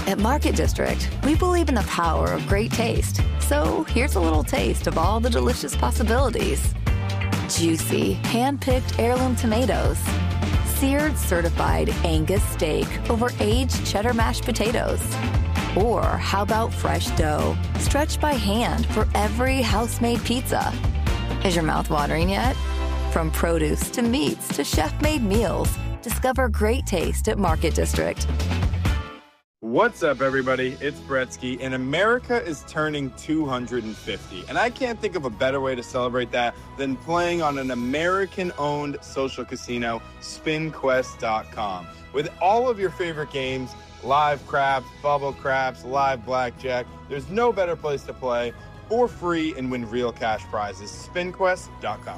At Market District, we believe in the power of great taste. So here's a little taste of all the delicious possibilities. Juicy, hand-picked heirloom tomatoes. Seared certified Angus steak over aged cheddar mashed potatoes. Or how about fresh dough, stretched by hand for every house-made pizza? Is your mouth watering yet? From produce to meats to chef-made meals, discover great taste at Market District. What's up, everybody? It's Bretsky, and America is turning 250. And I can't think of a better way to celebrate that than playing on an American-owned social casino, SpinQuest.com. With all of your favorite games, live craps, bubble craps, live blackjack, there's no better place to play for free and win real cash prizes. SpinQuest.com.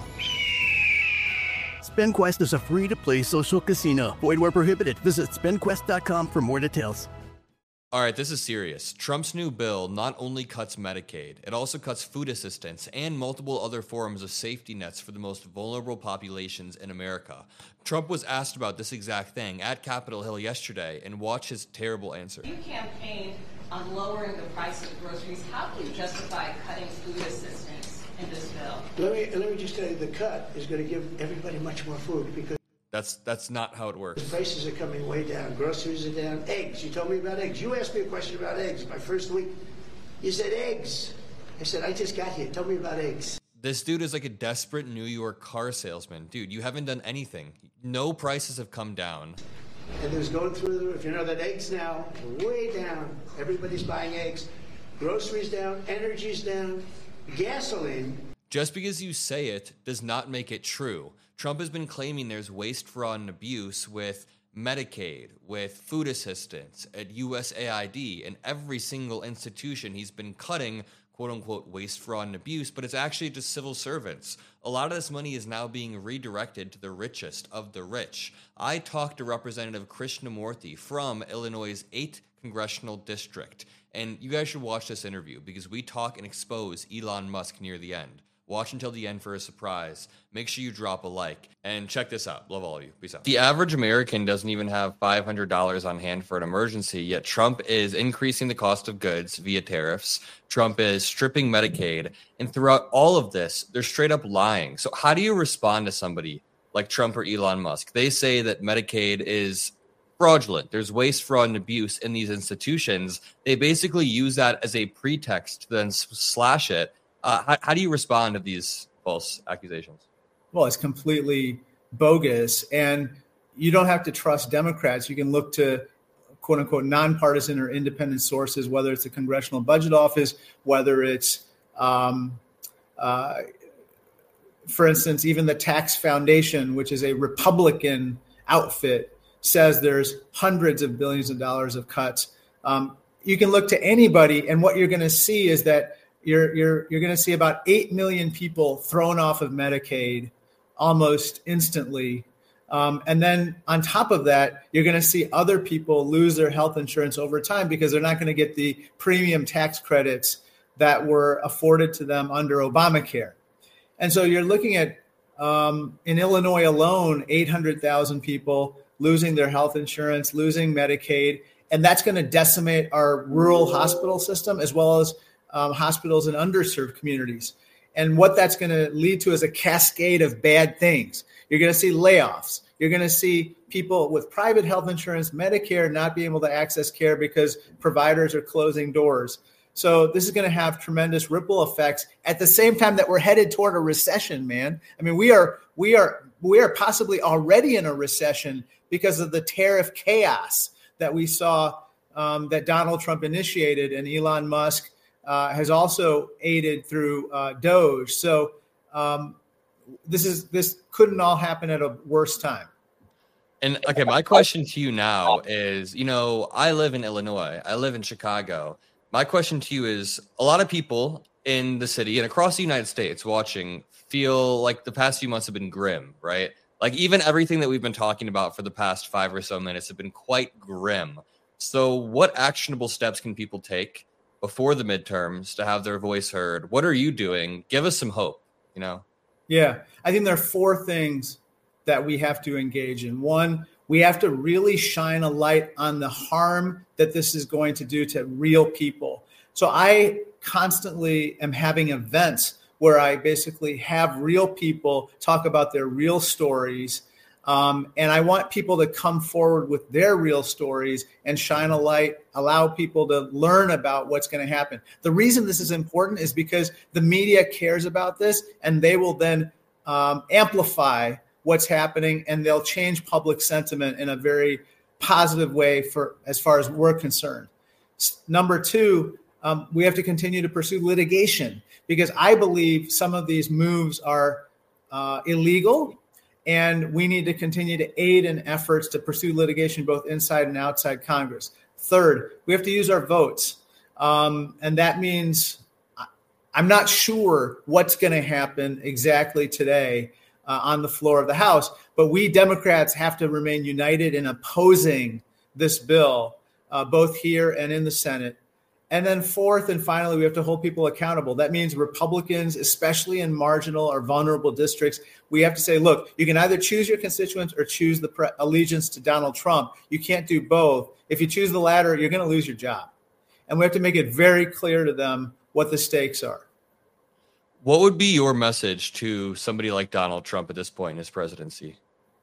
SpinQuest is a free-to-play social casino. Void where prohibited. Visit SpinQuest.com for more details. All right, this is serious. Trump's new bill not only cuts Medicaid, it also cuts food assistance and multiple other forms of safety nets for the most vulnerable populations in America. Trump was asked about this exact thing at Capitol Hill yesterday, and watch his terrible answer. You campaigned on lowering the price of groceries. How do you justify cutting food assistance in this bill? Let me just tell you, the cut is going to give everybody much more food because That's not how it works. the prices are coming way down. Groceries are down. Eggs. You told me about eggs. You asked me a question about eggs my first week. You said eggs. I said, I just got here. Tell me about eggs. This dude is like a desperate New York car salesman. Dude, you haven't done anything. No prices have come down. And there's going through the roof. You know that eggs now are way down. Everybody's buying eggs. Groceries down. Energy's down. Gasoline. Just because you say it does not make it true. Trump has been claiming there's waste, fraud, and abuse with Medicaid, with food assistance, at USAID, and every single institution he's been cutting, quote-unquote, waste, fraud, and abuse, but it's actually just civil servants. A lot of this money is now being redirected to the richest of the rich. I talked to Representative Krishnamurthy from Illinois' 8th Congressional District, and you guys should watch this interview because we talk and expose Elon Musk near the end. Watch until the end for a surprise. Make sure you drop a like. And check this out. Love all of you. Peace out. The average American doesn't even have $500 on hand for an emergency, yet Trump is increasing the cost of goods via tariffs. Trump is stripping Medicaid. And throughout all of this, they're straight up lying. So how do you respond to somebody like Trump or Elon Musk? They say that Medicaid is fraudulent. There's waste, fraud, and abuse in these institutions. They basically use that as a pretext to then slash it. How do you respond to these false accusations? Well, it's completely bogus, and you don't have to trust Democrats. You can look to quote unquote nonpartisan or independent sources, whether it's the Congressional Budget Office, whether it's, for instance, even the Tax Foundation, which is a Republican outfit, says there's hundreds of billions of dollars of cuts. You can look to anybody, and what you're going to see is that you're going to see about 8 million people thrown off of Medicaid almost instantly. And then on top of that, you're going to see other people lose their health insurance over time because they're not going to get the premium tax credits that were afforded to them under Obamacare. And so you're looking at, in Illinois alone, 800,000 people losing their health insurance, losing Medicaid, and that's going to decimate our rural hospital system as well as hospitals in underserved communities. And what that's going to lead to is a cascade of bad things. You're going to see layoffs. You're going to see people with private health insurance, Medicare, not be able to access care because providers are closing doors. So this is going to have tremendous ripple effects at the same time that we're headed toward a recession, man. I mean, we are possibly already in a recession because of the tariff chaos that we saw that Donald Trump initiated, and Elon Musk has also aided through Doge. So this couldn't all happen at a worse time. And okay, my question to you now is, I live in Illinois. I live in Chicago. My question to you is, a lot of people in the city and across the United States watching feel like the past few months have been grim, right? Like even everything that we've been talking about for the past 5 or so minutes have been quite grim. So what actionable steps can people take before the midterms to have their voice heard? What are you doing? Give us some hope, Yeah, I think there are 4 things that we have to engage in. One, We have to really shine a light on the harm that this is going to do to real people. So I constantly am having events where I basically have real people talk about their real stories. And I want people to come forward with their real stories and shine a light, allow people to learn about what's going to happen. The reason this is important is because the media cares about this, and they will then amplify what's happening, and they'll change public sentiment in a very positive way for as far as we're concerned. Number two, we have to continue to pursue litigation, because I believe some of these moves are illegal, and we need to continue to aid in efforts to pursue litigation both inside and outside Congress. Third, we have to use our votes. And that means I'm not sure what's going to happen exactly today on the floor of the House, but we Democrats have to remain united in opposing this bill, both here and in the Senate. And then fourth and finally, we have to hold people accountable. That means Republicans, especially in marginal or vulnerable districts, we have to say, look, you can either choose your constituents or choose the allegiance to Donald Trump. You can't do both. If you choose the latter, you're going to lose your job. And we have to make it very clear to them what the stakes are. What would be your message to somebody like Donald Trump at this point in his presidency?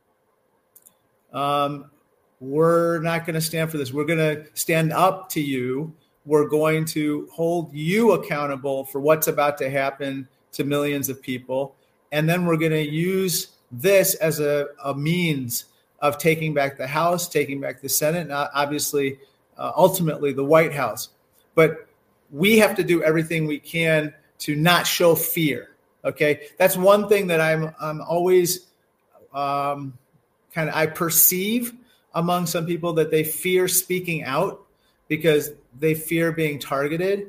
We're not going to stand for this. We're going to stand up to you. We're going to hold you accountable for what's about to happen to millions of people. And then we're going to use this as a means of taking back the House, taking back the Senate, and obviously, ultimately, the White House. But we have to do everything we can to not show fear. Okay, that's one thing that I'm always I perceive among some people, that they fear speaking out because they fear being targeted.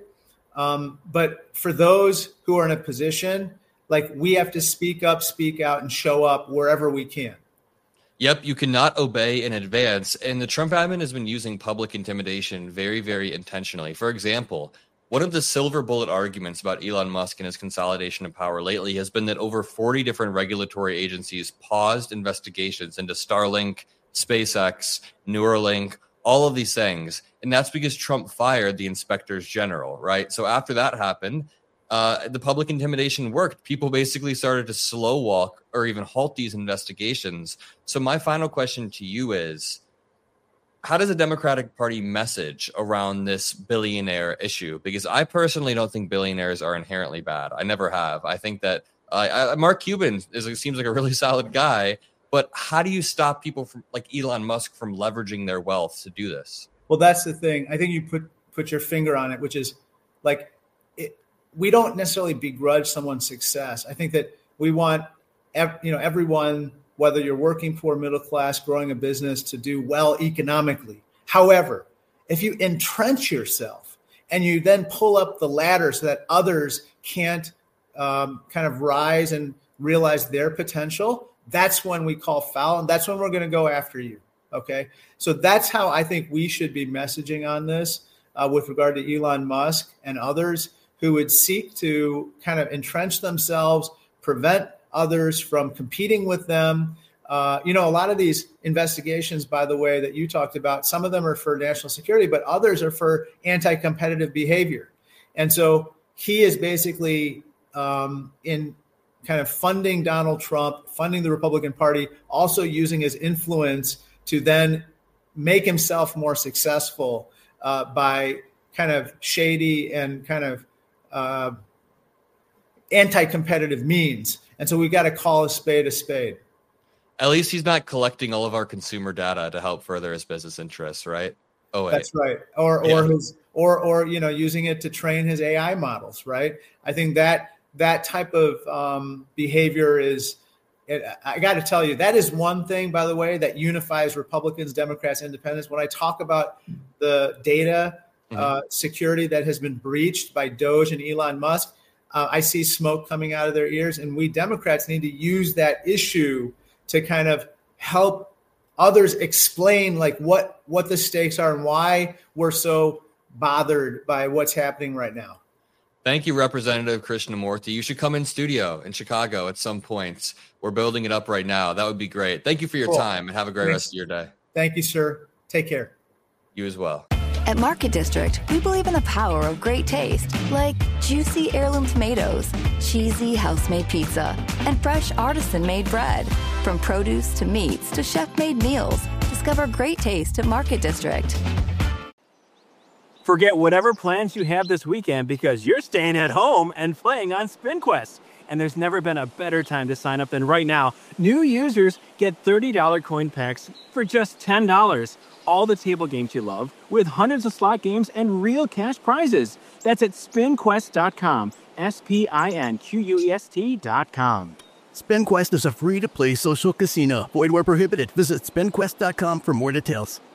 But for those who are in a position, like, we have to speak up, speak out, and show up wherever we can. Yep, you cannot obey in advance. And the Trump admin has been using public intimidation very, very intentionally. For example, one of the silver bullet arguments about Elon Musk and his consolidation of power lately has been that over 40 different regulatory agencies paused investigations into Starlink, SpaceX, Neuralink, all of these things. And that's because Trump fired the inspectors general, right? So after that happened, the public intimidation worked. People basically started to slow walk or even halt these investigations. So my final question to you is, how does the Democratic Party message around this billionaire issue? Because I personally don't think billionaires are inherently bad. I never have. I think that Mark Cuban seems like a really solid guy. But how do you stop people from, like Elon Musk, from leveraging their wealth to do this? Well, that's the thing. I think you put your finger on it, which is like, we don't necessarily begrudge someone's success. I think that we want everyone, whether you're working poor, middle class, growing a business, to do well economically. However, if you entrench yourself and you then pull up the ladder so that others can't kind of rise and realize their potential, that's when we call foul, and that's when we're going to go after you. Okay. So that's how I think we should be messaging on this with regard to Elon Musk and others who would seek to kind of entrench themselves, prevent others from competing with them. A lot of these investigations, by the way, that you talked about, some of them are for national security, but others are for anti-competitive behavior. And so he is basically in kind of funding Donald Trump, funding the Republican Party, also using his influence to then make himself more successful by kind of shady and kind of anti-competitive means. And so we got to call a spade a spade. At least he's not collecting all of our consumer data to help further his business interests, right? Oh, wait. That's right. Or using it to train his AI models, right? I think that type of behavior is, I got to tell you, that is one thing, by the way, that unifies Republicans, Democrats, Independents. When I talk about the data security that has been breached by Doge and Elon Musk, I see smoke coming out of their ears, and we Democrats need to use that issue to kind of help others explain like what the stakes are and why we're so bothered by what's happening right now. Thank you, Representative Krishnamurti. You should come in studio in Chicago at some point. We're building it up right now. That would be great. Thank you for your time, and have a great rest of your day. Thank you, sir. Take care. You as well. At Market District, we believe in the power of great taste, like juicy heirloom tomatoes, cheesy house-made pizza, and fresh artisan-made bread. From produce to meats to chef-made meals, discover great taste at Market District. Forget whatever plans you have this weekend because you're staying at home and playing on SpinQuest. And there's never been a better time to sign up than right now. New users get $30 coin packs for just $10. All the table games you love, with hundreds of slot games and real cash prizes. That's at spinquest.com. SPINQUEST.com. SpinQuest is a free-to-play social casino. Void where prohibited. Visit spinquest.com for more details.